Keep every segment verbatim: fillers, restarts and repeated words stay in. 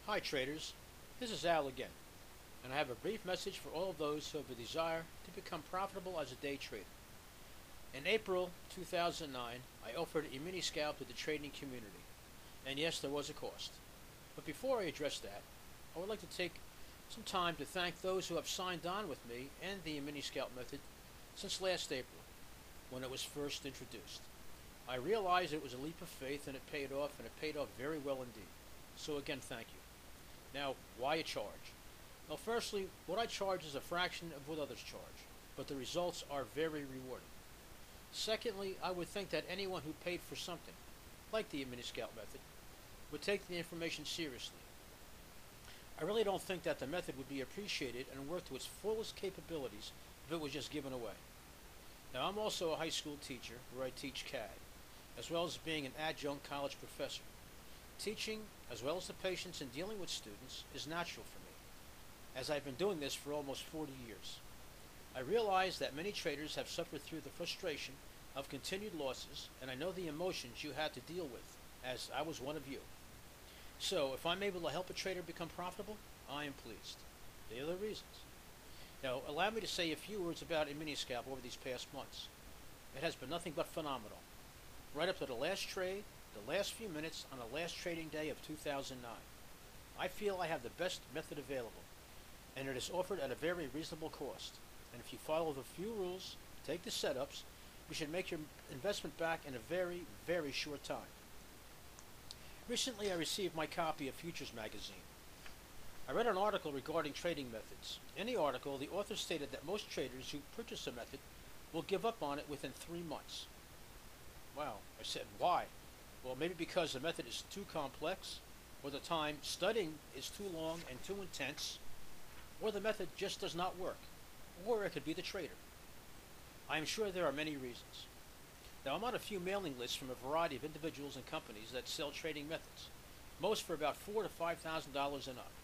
Hi traders, this is Al again, and I have a brief message for all of those who have a desire to become profitable as a day trader. In April two thousand nine, I offered a mini scalp to the trading community, and yes, there was a cost. But before I address that, I would like to take some time to thank those who have signed on with me and the mini scalp method since last April, when it was first introduced. I realized it was a leap of faith and it paid off, and it paid off very well indeed. So again, thank you. Now, why a charge? Well, firstly, what I charge is a fraction of what others charge, but the results are very rewarding. Secondly, I would think that anyone who paid for something, like the mini scalp method, would take the information seriously. I really don't think that the method would be appreciated and worked to its fullest capabilities if it was just given away. Now, I'm also a high school teacher where I teach C A D, as well as being an adjunct college professor. Teaching, as well as the patience in dealing with students, is natural for me, as I've been doing this for almost forty years. I realize that many traders have suffered through the frustration of continued losses, and I know the emotions you had to deal with, as I was one of you. So, if I'm able to help a trader become profitable, I am pleased. They are the reasons. Now, allow me to say a few words about a mini scalp over these past months. It has been nothing but phenomenal. Right up to the last trade, the last few minutes on the last trading day of two thousand nine. I feel I have the best method available, and it is offered at a very reasonable cost. And if you follow the few rules, take the setups, you should make your investment back in a very, very short time. Recently I received my copy of Futures Magazine. I read an article regarding trading methods. In the article, the author stated that most traders who purchase a method will give up on it within three months. Wow, I said, why? Well, maybe because the method is too complex, or the time studying is too long and too intense, or the method just does not work, or it could be the trader. I am sure there are many reasons. Now, I'm on a few mailing lists from a variety of individuals and companies that sell trading methods, most for about four to five thousand dollars and up.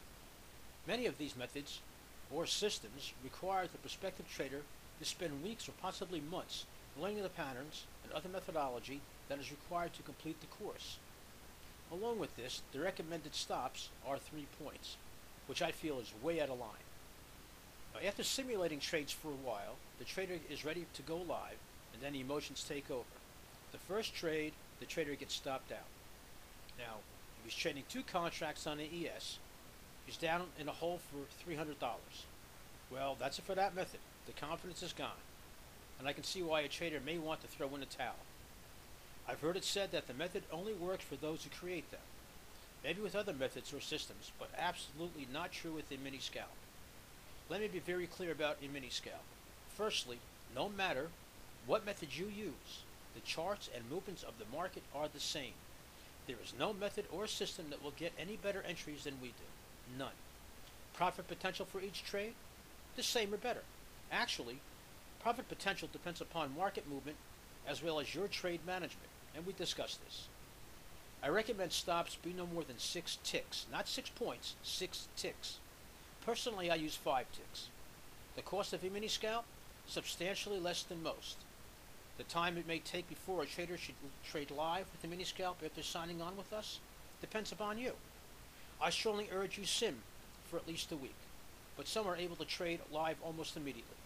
Many of these methods or systems require the prospective trader to spend weeks or possibly months learning the patterns and other methodology that is required to complete the course. Along with this, the recommended stops are three points, which I feel is way out of line. Now, after simulating trades for a while, the trader is ready to go live, and then the emotions take over. The first trade, the trader gets stopped out. Now, if he's trading two contracts on the E S, he's down in a hole for three hundred dollars. Well, that's it for that method. The confidence is gone, and I can see why a trader may want to throw in a towel. I've heard it said that the method only works for those who create them. Maybe with other methods or systems, but absolutely not true with a mini scalp. Let me be very clear about a mini scalp. Firstly, no matter what method you use, the charts and movements of the market are the same. There is no method or system that will get any better entries than we do. None. Profit potential for each trade? The same or better. Actually, profit potential depends upon market movement as well as your trade management, and we discussed this. I recommend stops be no more than six ticks, not six points, six ticks. Personally, I use five ticks. The cost of a mini scalp? Substantially less than most. The time it may take before a trader should trade live with a mini scalp after signing on with us depends upon you. I strongly urge you sim for at least a week, but some are able to trade live almost immediately.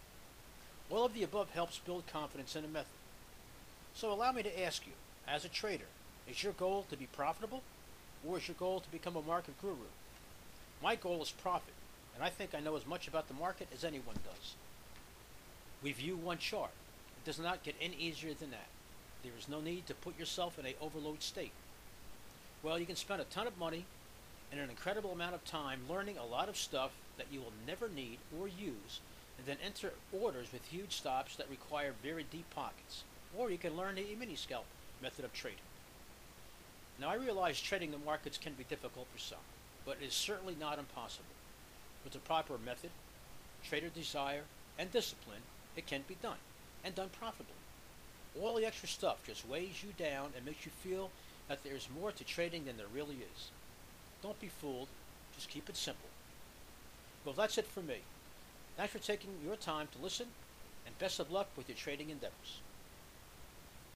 All of the above helps build confidence in a method. So allow me to ask you, as a trader, is your goal to be profitable, or is your goal to become a market guru? My goal is profit, and I think I know as much about the market as anyone does. We view one chart. It does not get any easier than that. There is no need to put yourself in an overload state. Well, you can spend a ton of money and an incredible amount of time learning a lot of stuff that you will never need or use, and then enter orders with huge stops that require very deep pockets. Or you can learn the mini scalp method of trading. Now, I realize trading the markets can be difficult for some, but it is certainly not impossible. With the proper method, trader desire, and discipline, it can be done, and done profitably. All the extra stuff just weighs you down and makes you feel that there is more to trading than there really is. Don't be fooled, just keep it simple. Well, that's it for me. Thanks for taking your time to listen, and best of luck with your trading endeavors.